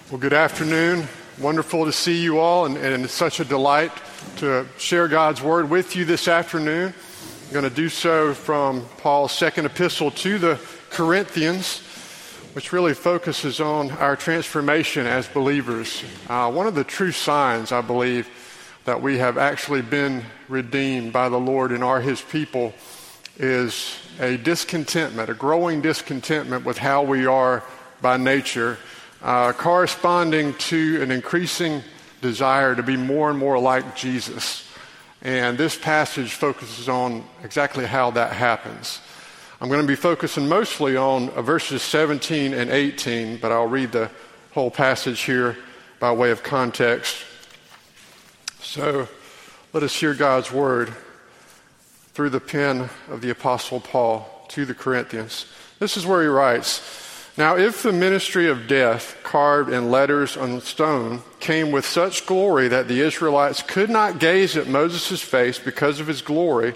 Well, good afternoon. Wonderful to see you all, and it's such a delight to share God's Word with you this afternoon. I'm going to do so from Paul's second epistle to the Corinthians, which really focuses on our transformation as believers. One of the true signs, I believe, that we have actually been redeemed by the Lord and are His people is a discontentment, a growing discontentment with how we are by nature, corresponding to an increasing desire to be more and more like Jesus. And this passage focuses on exactly how that happens. I'm going to be focusing mostly on verses 17 and 18, but I'll read the whole passage here by way of context. So let us hear God's word through the pen of the Apostle Paul to the Corinthians. This is where he writes, "Now if the ministry of death, carved in letters on stone, came with such glory that the Israelites could not gaze at Moses' face because of its glory,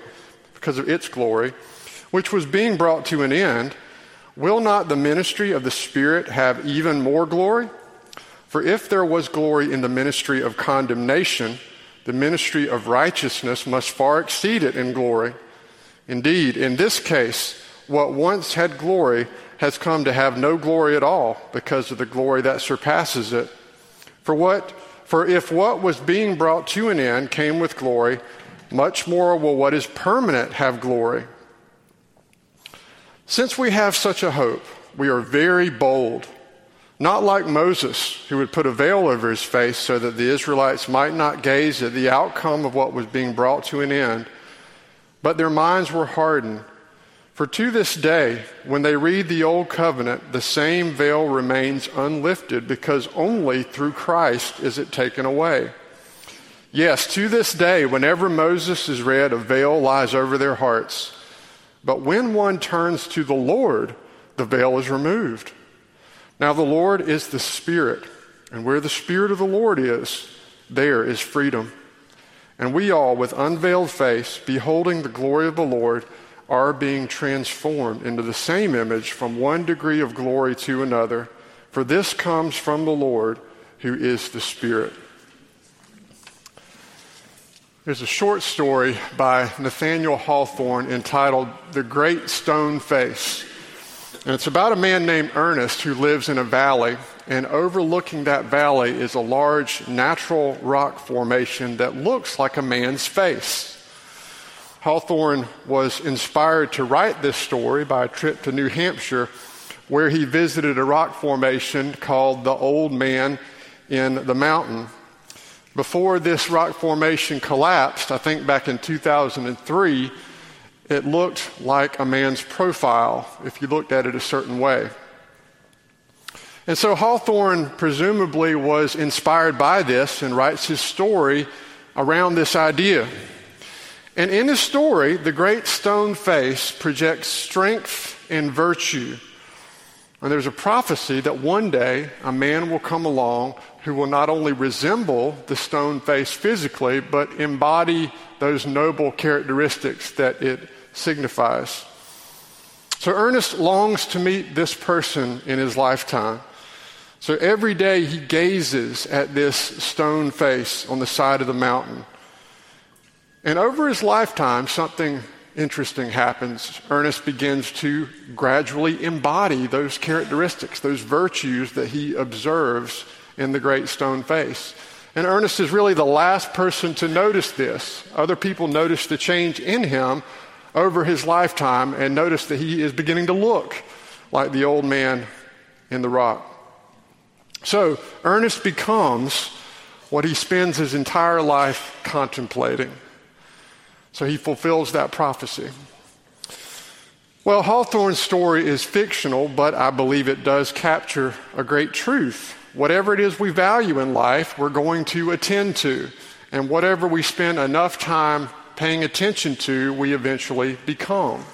which was being brought to an end, will not the ministry of the Spirit have even more glory? For if there was glory in the ministry of condemnation, the ministry of righteousness must far exceed it in glory. Indeed, in this case, what once had glory has come to have no glory at all because of the glory that surpasses it. For if what was being brought to an end came with glory, much more will what is permanent have glory. Since we have such a hope, we are very bold, not like Moses, who would put a veil over his face so that the Israelites might not gaze at the outcome of what was being brought to an end, but their minds were hardened. For to this day, when they read the Old Covenant, the same veil remains unlifted because only through Christ is it taken away. Yes, to this day, whenever Moses is read, a veil lies over their hearts. But when one turns to the Lord, the veil is removed. Now the Lord is the Spirit, and where the Spirit of the Lord is, there is freedom. And we all, with unveiled face, beholding the glory of the Lord, are being transformed into the same image from one degree of glory to another. For this comes from the Lord, who is the Spirit." There's a short story by Nathaniel Hawthorne entitled "The Great Stone Face." And it's about a man named Ernest who lives in a valley, and overlooking that valley is a large natural rock formation that looks like a man's face. Hawthorne was inspired to write this story by a trip to New Hampshire, where he visited a rock formation called the Old Man in the Mountain. Before this rock formation collapsed, I think back in 2003, it looked like a man's profile if you looked at it a certain way. And so Hawthorne presumably was inspired by this and writes his story around this idea. And in his story, the great stone face projects strength and virtue. And there's a prophecy that one day a man will come along who will not only resemble the stone face physically, but embody those noble characteristics that it signifies. So Ernest longs to meet this person in his lifetime. So every day he gazes at this stone face on the side of the mountain. And over his lifetime, something interesting happens. Ernest begins to gradually embody those characteristics, those virtues that he observes in the great stone face. And Ernest is really the last person to notice this. Other people notice the change in him over his lifetime and notice that he is beginning to look like the old man in the rock. So Ernest becomes what he spends his entire life contemplating. So he fulfills that prophecy. Well, Hawthorne's story is fictional, but I believe it does capture a great truth. Whatever it is we value in life, we're going to attend to. And whatever we spend enough time paying attention to, we eventually become.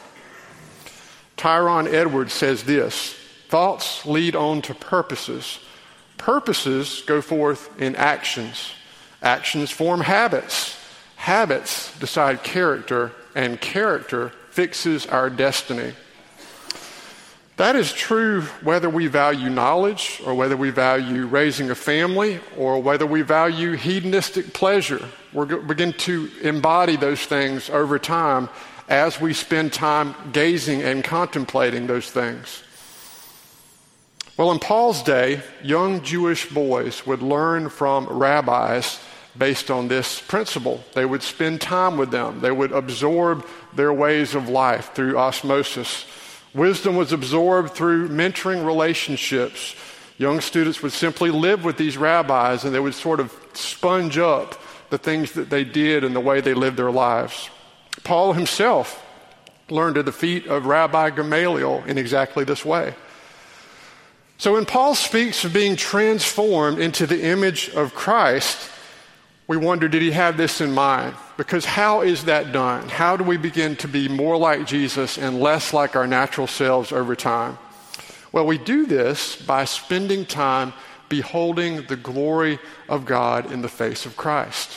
Tyrone Edwards says this: "Thoughts lead on to purposes. Purposes go forth in actions. Actions form habits. Habits decide character, and character fixes our destiny." That is true whether we value knowledge or whether we value raising a family or whether we value hedonistic pleasure. We begin to embody those things over time as we spend time gazing and contemplating those things. Well, in Paul's day, young Jewish boys would learn from rabbis based on this principle. They would spend time with them. They would absorb their ways of life through osmosis. Wisdom was absorbed through mentoring relationships. Young students would simply live with these rabbis and they would sort of sponge up the things that they did and the way they lived their lives. Paul himself learned at the feet of Rabbi Gamaliel in exactly this way. So when Paul speaks of being transformed into the image of Christ, we wonder, did he have this in mind? Because how is that done? How do we begin to be more like Jesus and less like our natural selves over time? Well, we do this by spending time beholding the glory of God in the face of Christ.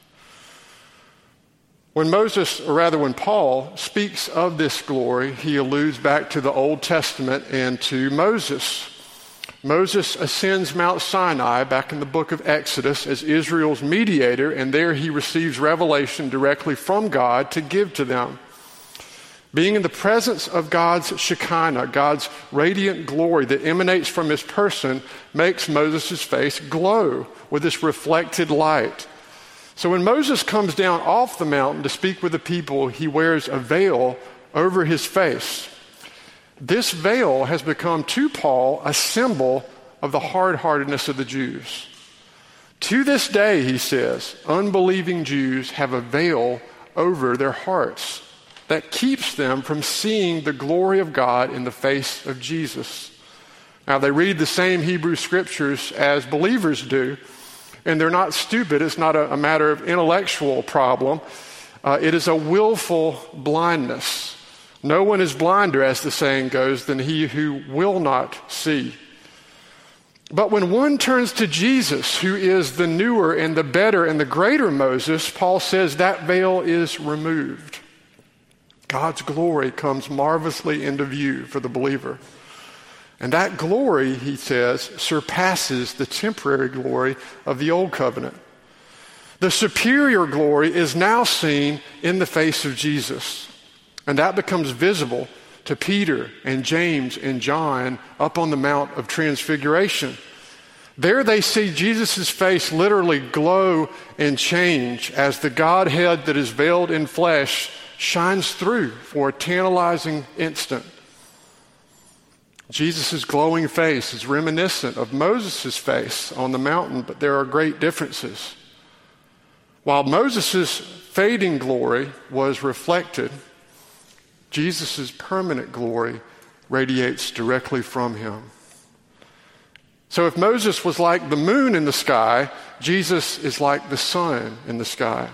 When Paul speaks of this glory, he alludes back to the Old Testament and to Moses. Moses ascends Mount Sinai back in the book of Exodus as Israel's mediator, and there he receives revelation directly from God to give to them. Being in the presence of God's Shekinah, God's radiant glory that emanates from his person, makes Moses' face glow with this reflected light. So when Moses comes down off the mountain to speak with the people, he wears a veil over his face. This veil has become to Paul a symbol of the hard-heartedness of the Jews. To this day, he says, unbelieving Jews have a veil over their hearts that keeps them from seeing the glory of God in the face of Jesus. Now, they read the same Hebrew scriptures as believers do, and they're not stupid. It's not a matter of intellectual problem. It is a willful blindness. No one is blinder, as the saying goes, than he who will not see. But when one turns to Jesus, who is the newer and the better and the greater Moses, Paul says that veil is removed. God's glory comes marvelously into view for the believer. And that glory, he says, surpasses the temporary glory of the old covenant. The superior glory is now seen in the face of Jesus. And that becomes visible to Peter and James and John up on the Mount of Transfiguration. There they see Jesus' face literally glow and change as the Godhead that is veiled in flesh shines through for a tantalizing instant. Jesus' glowing face is reminiscent of Moses' face on the mountain, but there are great differences. While Moses' fading glory was reflected, Jesus' permanent glory radiates directly from him. So if Moses was like the moon in the sky, Jesus is like the sun in the sky.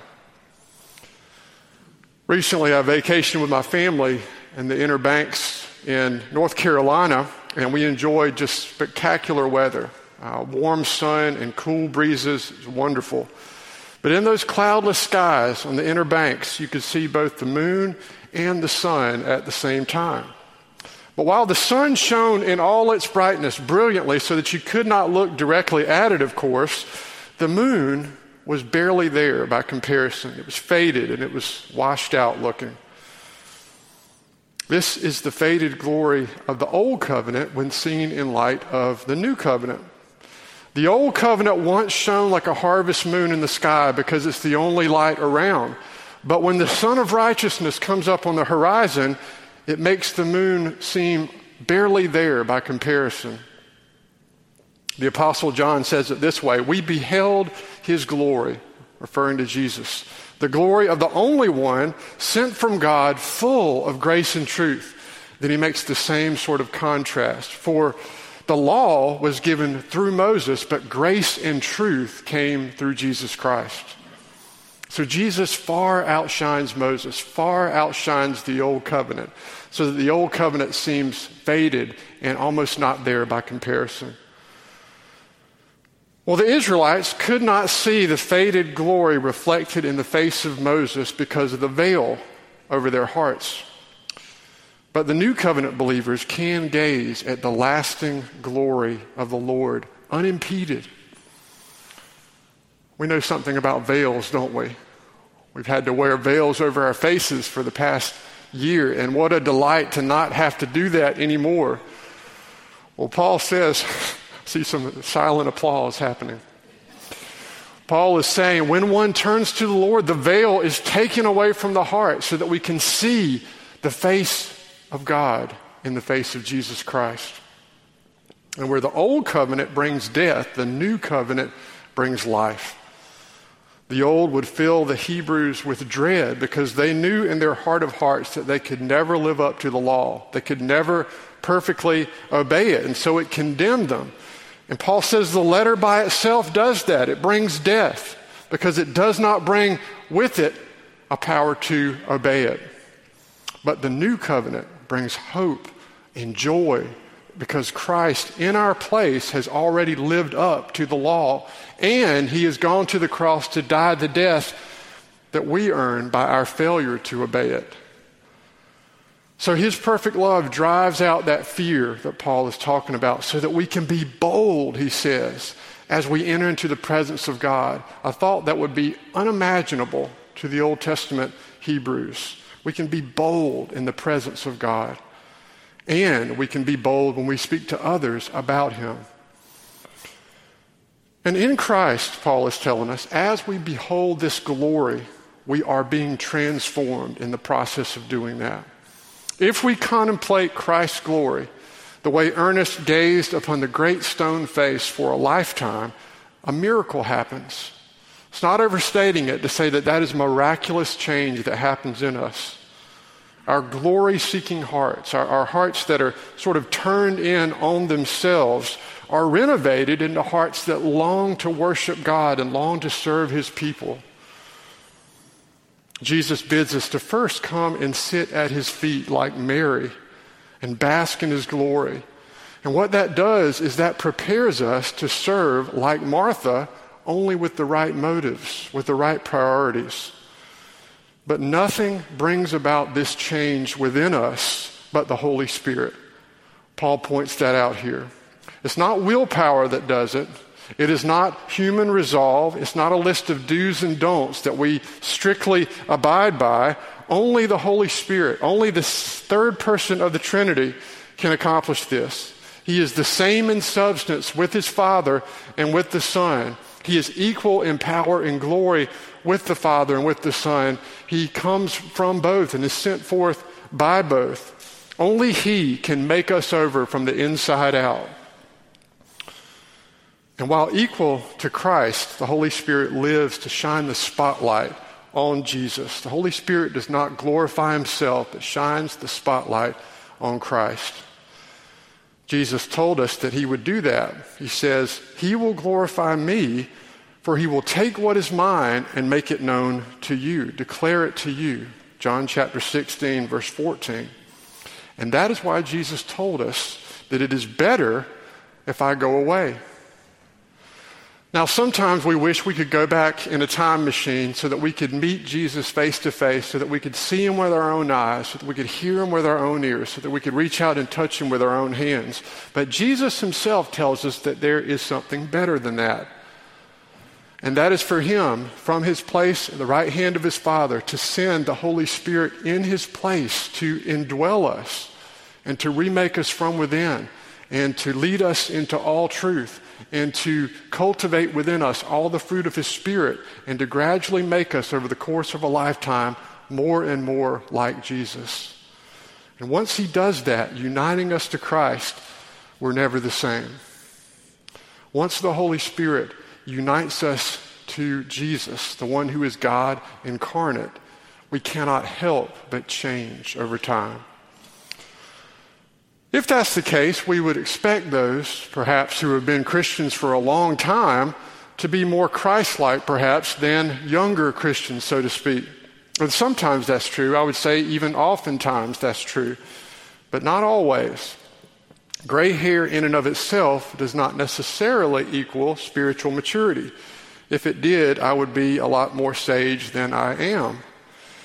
Recently, I vacationed with my family in the Inner Banks in North Carolina, and we enjoyed just spectacular weather. Warm sun and cool breezes. It was wonderful. But in those cloudless skies on the Inner Banks, you could see both the moon and the sun at the same time. But while the sun shone in all its brightness brilliantly so that you could not look directly at it, of course, the moon was barely there by comparison. It was faded and it was washed out looking. This is the faded glory of the old covenant when seen in light of the new covenant. The old covenant once shone like a harvest moon in the sky because it's the only light around. But when the Son of Righteousness comes up on the horizon, it makes the moon seem barely there by comparison. The Apostle John says it this way: we beheld his glory, referring to Jesus, the glory of the only one sent from God, full of grace and truth. Then he makes the same sort of contrast. For the law was given through Moses, but grace and truth came through Jesus Christ. So Jesus far outshines Moses, far outshines the old covenant, so that the old covenant seems faded and almost not there by comparison. Well, the Israelites could not see the faded glory reflected in the face of Moses because of the veil over their hearts. But the new covenant believers can gaze at the lasting glory of the Lord unimpeded. We know something about veils, don't we? We've had to wear veils over our faces for the past year, and what a delight to not have to do that anymore. Well, Paul says, see some silent applause happening. Paul is saying when one turns to the Lord, the veil is taken away from the heart so that we can see the face of God in the face of Jesus Christ. And where the old covenant brings death, the new covenant brings life. The old would fill the Hebrews with dread because they knew in their heart of hearts that they could never live up to the law. They could never perfectly obey it, and so it condemned them. And Paul says the letter by itself does that. It brings death because it does not bring with it a power to obey it. But the new covenant brings hope and joy because Christ in our place has already lived up to the law, and he has gone to the cross to die the death that we earn by our failure to obey it. So his perfect love drives out that fear that Paul is talking about so that we can be bold, he says, as we enter into the presence of God. A thought that would be unimaginable to the Old Testament Hebrews. We can be bold in the presence of God. And we can be bold when we speak to others about him. And in Christ, Paul is telling us, as we behold this glory, we are being transformed in the process of doing that. If we contemplate Christ's glory, the way Ernest gazed upon the great stone face for a lifetime, a miracle happens. It's not overstating it to say that that is miraculous change that happens in us. Our glory-seeking hearts, our hearts that are sort of turned in on themselves, are renovated into hearts that long to worship God and long to serve his people. Jesus bids us to first come and sit at his feet like Mary and bask in his glory. And what that does is that prepares us to serve like Martha, only with the right motives, with the right priorities. But nothing brings about this change within us but the Holy Spirit. Paul points that out here. It's not willpower that does it. It is not human resolve. It's not a list of do's and don'ts that we strictly abide by. Only the Holy Spirit, only the third person of the Trinity can accomplish this. He is the same in substance with his Father and with the Son. He is equal in power and glory with the Father and with the Son. He comes from both and is sent forth by both. Only he can make us over from the inside out. And while equal to Christ, the Holy Spirit lives to shine the spotlight on Jesus. The Holy Spirit does not glorify himself, but shines the spotlight on Christ. Jesus told us that he would do that. He says, he will glorify me, for he will take what is mine and make it known to you, declare it to you. John chapter 16, verse 14. And that is why Jesus told us that it is better if I go away. Now, sometimes we wish we could go back in a time machine so that we could meet Jesus face to face, so that we could see him with our own eyes, so that we could hear him with our own ears, so that we could reach out and touch him with our own hands. But Jesus himself tells us that there is something better than that. And that is for him, from his place at the right hand of his Father, to send the Holy Spirit in his place to indwell us and to remake us from within and to lead us into all truth, and to cultivate within us all the fruit of his Spirit, and to gradually make us over the course of a lifetime more and more like Jesus. And once he does that, uniting us to Christ, we're never the same. Once the Holy Spirit unites us to Jesus, the one who is God incarnate, we cannot help but change over time. If that's the case, we would expect those, perhaps, who have been Christians for a long time to be more Christ-like, perhaps, than younger Christians, so to speak. And sometimes that's true. I would say even oftentimes that's true, but not always. Gray hair in and of itself does not necessarily equal spiritual maturity. If it did, I would be a lot more sage than I am.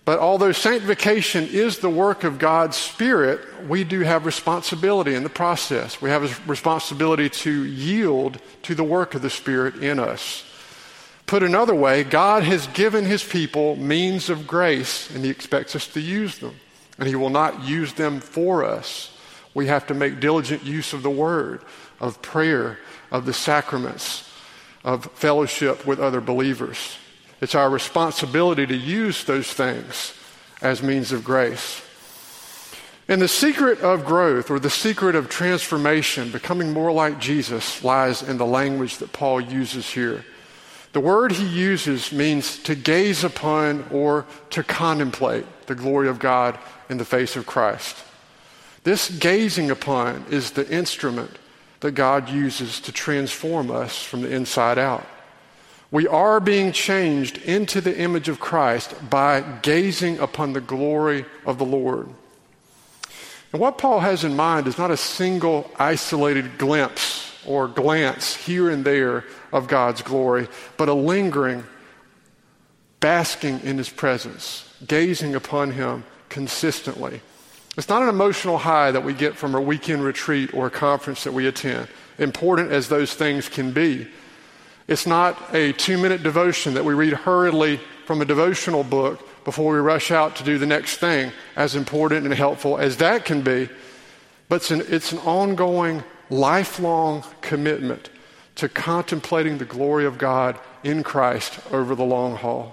But although sanctification is the work of God's Spirit, we do have responsibility in the process. We have a responsibility to yield to the work of the Spirit in us. Put another way, God has given his people means of grace, and he expects us to use them. And he will not use them for us. We have to make diligent use of the word, of prayer, of the sacraments, of fellowship with other believers. It's our responsibility to use those things as means of grace. And the secret of growth, or the secret of transformation, becoming more like Jesus, lies in the language that Paul uses here. The word he uses means to gaze upon or to contemplate the glory of God in the face of Christ. This gazing upon is the instrument that God uses to transform us from the inside out. We are being changed into the image of Christ by gazing upon the glory of the Lord. And what Paul has in mind is not a single isolated glimpse or glance here and there of God's glory, but a lingering, basking in his presence, gazing upon him consistently. It's not an emotional high that we get from a weekend retreat or a conference that we attend, important as those things can be. It's not a 2-minute devotion that we read hurriedly from a devotional book before we rush out to do the next thing, as important and helpful as that can be. But it's an ongoing, lifelong commitment to contemplating the glory of God in Christ over the long haul.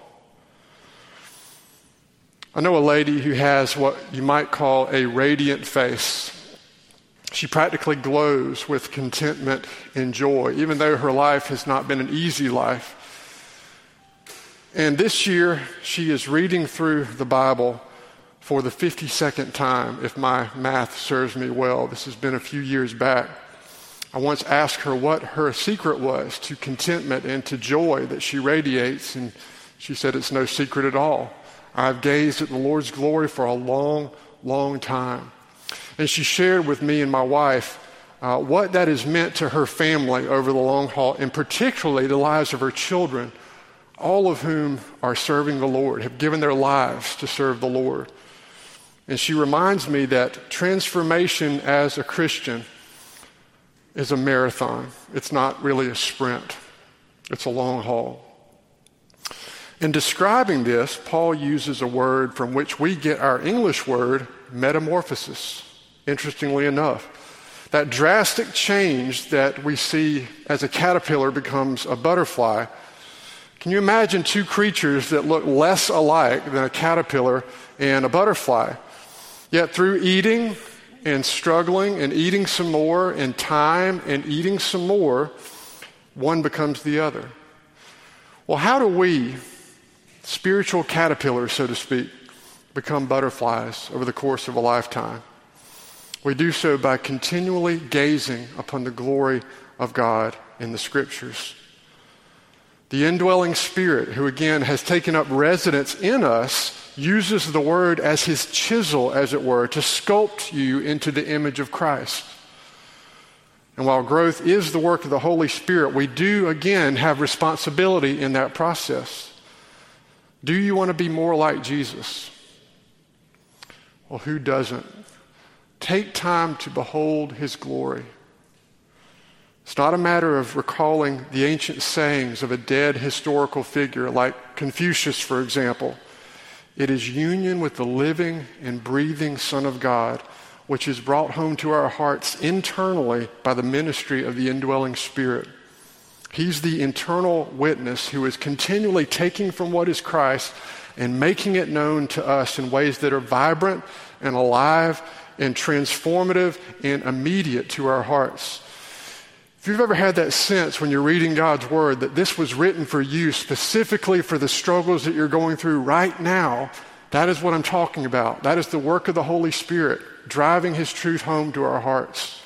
I know a lady who has what you might call a radiant face. She practically glows with contentment and joy, even though her life has not been an easy life. And this year, she is reading through the Bible for the 52nd time, if my math serves me well. This has been a few years back. I once asked her what her secret was to contentment and to joy that she radiates, and she said, "It's no secret at all. I've gazed at the Lord's glory for a long, long time." And she shared with me and my wife what that has meant to her family over the long haul, and particularly the lives of her children, all of whom are serving the Lord, have given their lives to serve the Lord. And she reminds me that transformation as a Christian is a marathon. It's not really a sprint. It's a long haul. In describing this, Paul uses a word from which we get our English word, metamorphosis, interestingly enough. That drastic change that we see as a caterpillar becomes a butterfly. Can you imagine two creatures that look less alike than a caterpillar and a butterfly? Yet through eating and struggling and eating some more and time and eating some more, one becomes the other. Well, how do we, spiritual caterpillars, so to speak, become butterflies over the course of a lifetime? We do so by continually gazing upon the glory of God in the Scriptures. The indwelling Spirit, who again has taken up residence in us, uses the Word as his chisel, as it were, to sculpt you into the image of Christ. And while growth is the work of the Holy Spirit, we do again have responsibility in that process. Do you want to be more like Jesus? Well, who doesn't? Take time to behold his glory. It's not a matter of recalling the ancient sayings of a dead historical figure like Confucius, for example. It is union with the living and breathing Son of God, which is brought home to our hearts internally by the ministry of the indwelling Spirit. He's the internal witness who is continually taking from what is Christ and making it known to us in ways that are vibrant and alive and transformative and immediate to our hearts. If you've ever had that sense when you're reading God's Word that this was written for you specifically for the struggles that you're going through right now, that is what I'm talking about. That is the work of the Holy Spirit, driving his truth home to our hearts.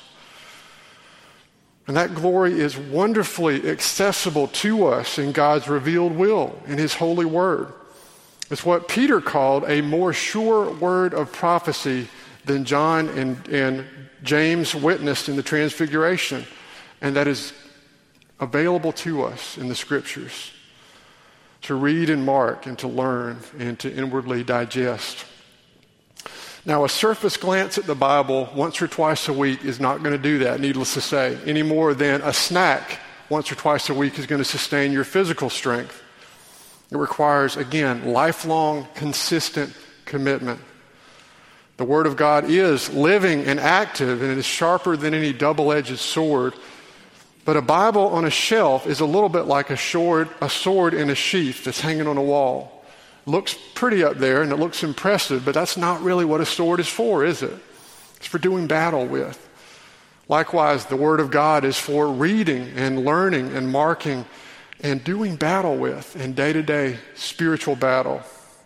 And that glory is wonderfully accessible to us in God's revealed will, in his holy word. It's what Peter called a more sure word of prophecy than John and James witnessed in the Transfiguration, and that is available to us in the Scriptures. to read and mark and to learn and to inwardly digest. Now, a surface glance at the Bible once or twice a week is not going to do that, needless to say, any more than a snack once or twice a week is going to sustain your physical strength. It requires, again, lifelong, consistent commitment. The Word of God is living and active, and it is sharper than any double-edged sword. But a Bible on a shelf is a little bit like a sword in a sheath that's hanging on a wall. It looks pretty up there, and it looks impressive, but that's not really what a sword is for, is it? It's for doing battle with. Likewise, the Word of God is for reading and learning and marking and doing battle with in day-to-day spiritual battle.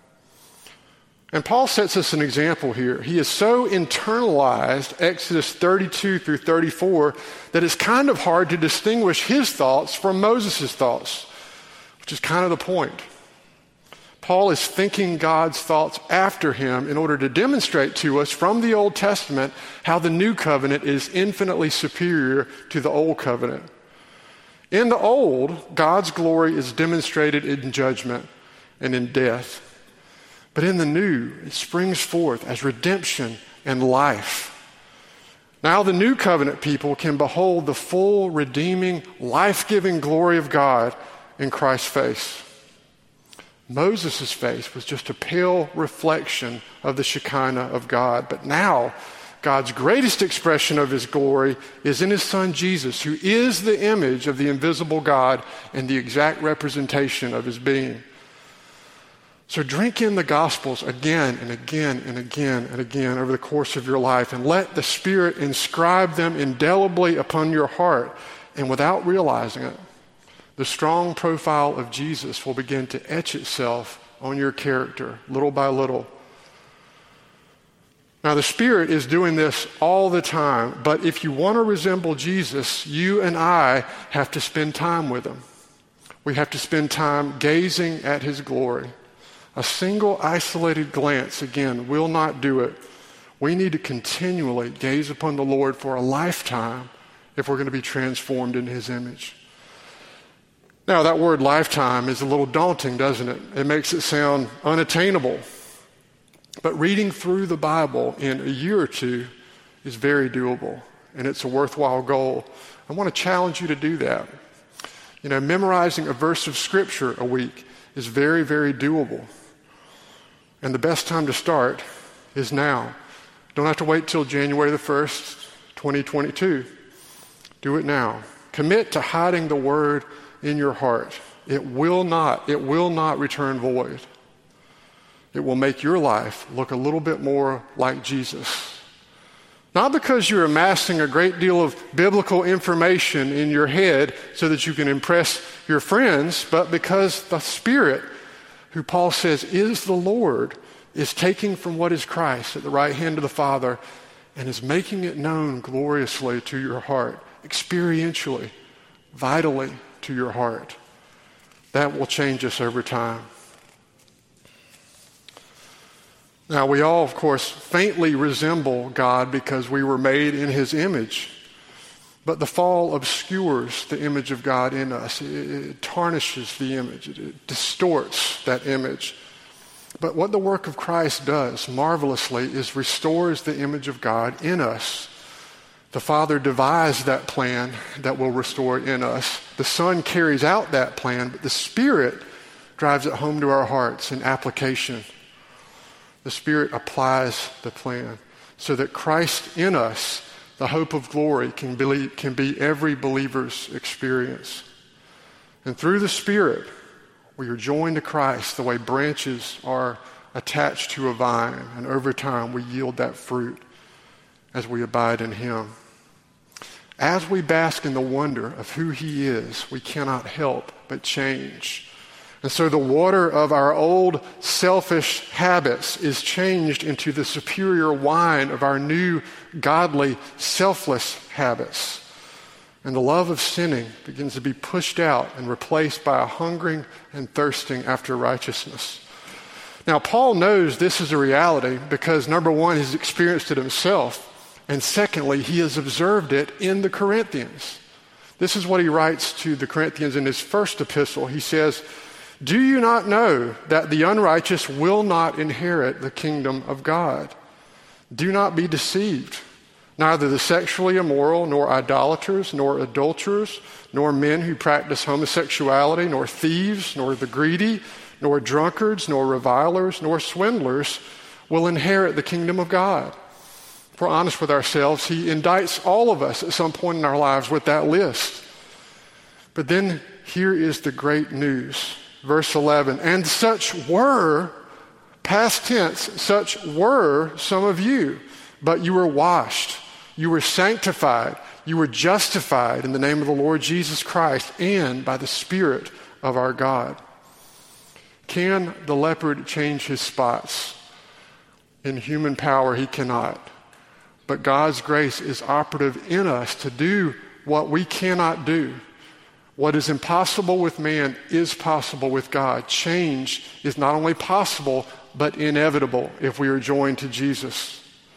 And Paul sets us an example here. He has so internalized Exodus 32 through 34 that it's kind of hard to distinguish his thoughts from Moses' thoughts, which is kind of the point. Paul is thinking God's thoughts after him in order to demonstrate to us from the Old Testament how the new covenant is infinitely superior to the old covenant. In the old, God's glory is demonstrated in judgment and in death. But in the new, it springs forth as redemption and life. Now the new covenant people can behold the full, redeeming, life-giving glory of God in Christ's face. Moses' face was just a pale reflection of the Shekinah of God. But now, God's greatest expression of his glory is in his Son Jesus, who is the image of the invisible God and the exact representation of his being. So drink in the Gospels again and again and again and again over the course of your life, and let the Spirit inscribe them indelibly upon your heart. And without realizing it, the strong profile of Jesus will begin to etch itself on your character, little by little. Now, the Spirit is doing this all the time, but if you want to resemble Jesus, you and I have to spend time with him. We have to spend time gazing at his glory. A single isolated glance, again, will not do it. We need to continually gaze upon the Lord for a lifetime if we're going to be transformed in his image. Now, that word lifetime is a little daunting, doesn't it? It makes it sound unattainable. But reading through the Bible in a year or two is very doable, and it's a worthwhile goal. I want to challenge you to do that. Memorizing a verse of Scripture a week is very, very doable. And the best time to start is now. Don't have to wait till January the 1st, 2022. Do it now. Commit to hiding the Word in your heart. It will not return void. It will make your life look a little bit more like Jesus. Not because you're amassing a great deal of biblical information in your head so that you can impress your friends, but because the Spirit, who Paul says is the Lord, is taking from what is Christ at the right hand of the Father and is making it known gloriously to your heart, experientially, vitally to your heart. That will change us over time. Now, we all, of course, faintly resemble God because we were made in his image. But the fall obscures the image of God in us. It tarnishes the image. It distorts that image. But what the work of Christ does marvelously is restores the image of God in us. The Father devised that plan that will restore it in us. The Son carries out that plan, but the Spirit drives it home to our hearts in application. The Spirit applies the plan so that Christ in us, the hope of glory, can be every believer's experience. And through the Spirit, we are joined to Christ the way branches are attached to a vine, and over time we yield that fruit as we abide in him. As we bask in the wonder of who he is, we cannot help but change. And so the water of our old selfish habits is changed into the superior wine of our new godly selfless habits. And the love of sinning begins to be pushed out and replaced by a hungering and thirsting after righteousness. Now, Paul knows this is a reality because, number one, he's experienced it himself. And secondly, he has observed it in the Corinthians. This is what he writes to the Corinthians in his first epistle. He says, Do you not know that the unrighteous will not inherit the kingdom of God? Do not be deceived. Neither the sexually immoral, nor idolaters, nor adulterers, nor men who practice homosexuality, nor thieves, nor the greedy, nor drunkards, nor revilers, nor swindlers will inherit the kingdom of God. If we're honest with ourselves, he indicts all of us at some point in our lives with that list. But then here is the great news. Verse 11, and such were, past tense, such were some of you, but you were washed, you were sanctified, you were justified in the name of the Lord Jesus Christ and by the Spirit of our God. Can the leopard change his spots? In human power, he cannot. But God's grace is operative in us to do what we cannot do. What is impossible with man is possible with God. Change is not only possible, but inevitable if we are joined to Jesus.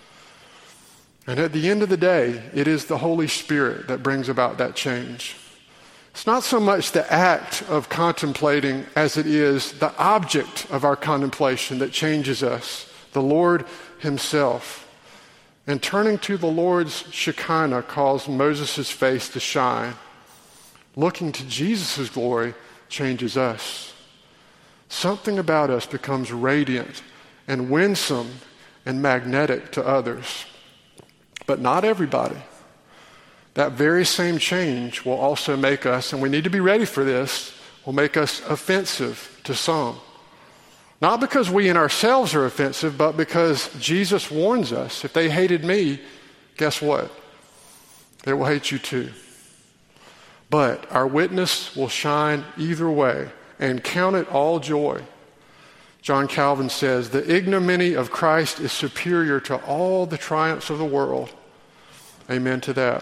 And at the end of the day, it is the Holy Spirit that brings about that change. It's not so much the act of contemplating as it is the object of our contemplation that changes us, the Lord himself. And turning to the Lord's Shekinah caused Moses' face to shine. Looking to Jesus' glory changes us. Something about us becomes radiant and winsome and magnetic to others. But not everybody. That very same change will also make us, and we need to be ready for this, will make us offensive to some. Not because we in ourselves are offensive, but because Jesus warns us, if they hated me, guess what? They will hate you too. But our witness will shine either way, and count it all joy. John Calvin says, the ignominy of Christ is superior to all the triumphs of the world. Amen to that.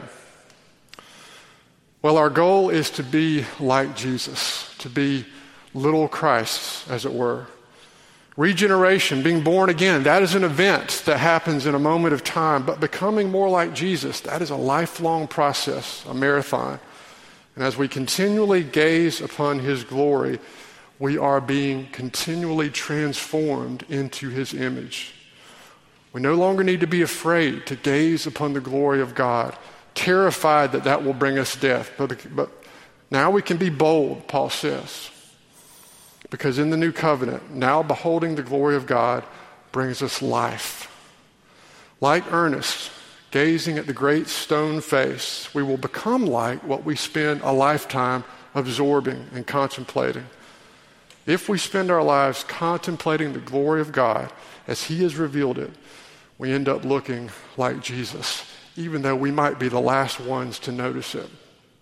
Well, our goal is to be like Jesus, to be little Christs, as it were. Regeneration, being born again, that is an event that happens in a moment of time. But becoming more like Jesus, that is a lifelong process, a marathon. And as we continually gaze upon his glory, we are being continually transformed into his image. We no longer need to be afraid to gaze upon the glory of God, terrified that that will bring us death. But now we can be bold, Paul says, because in the new covenant, now beholding the glory of God brings us life. Like Ernest, gazing at the great stone face, we will become like what we spend a lifetime absorbing and contemplating. If we spend our lives contemplating the glory of God as he has revealed it, we end up looking like Jesus, even though we might be the last ones to notice it.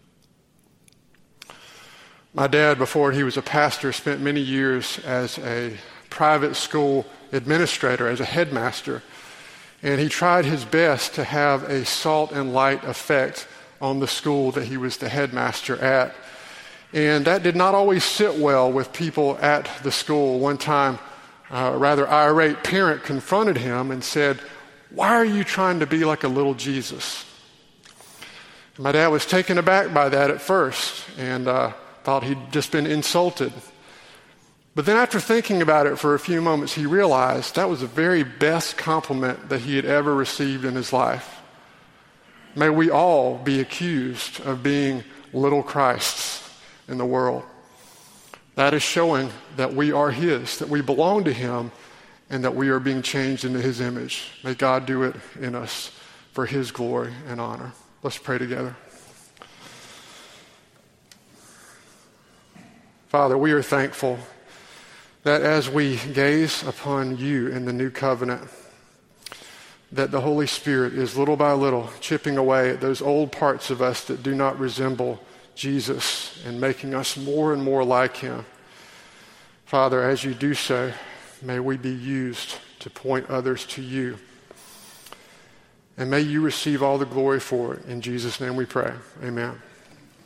My dad, before he was a pastor, spent many years as a private school administrator, as a headmaster. And he tried his best to have a salt and light effect on the school that he was the headmaster at. And that did not always sit well with people at the school. One time, a rather irate parent confronted him and said, "Why are you trying to be like a little Jesus?" And my dad was taken aback by that at first and thought he'd just been insulted. But then after thinking about it for a few moments, he realized that was the very best compliment that he had ever received in his life. May we all be accused of being little Christs in the world. That is showing that we are his, that we belong to him, and that we are being changed into his image. May God do it in us for his glory and honor. Let's pray together. Father, we are thankful that as we gaze upon you in the new covenant, that the Holy Spirit is little by little chipping away at those old parts of us that do not resemble Jesus and making us more and more like him. Father, as you do so, may we be used to point others to you. And may you receive all the glory for it. In Jesus' name we pray. Amen.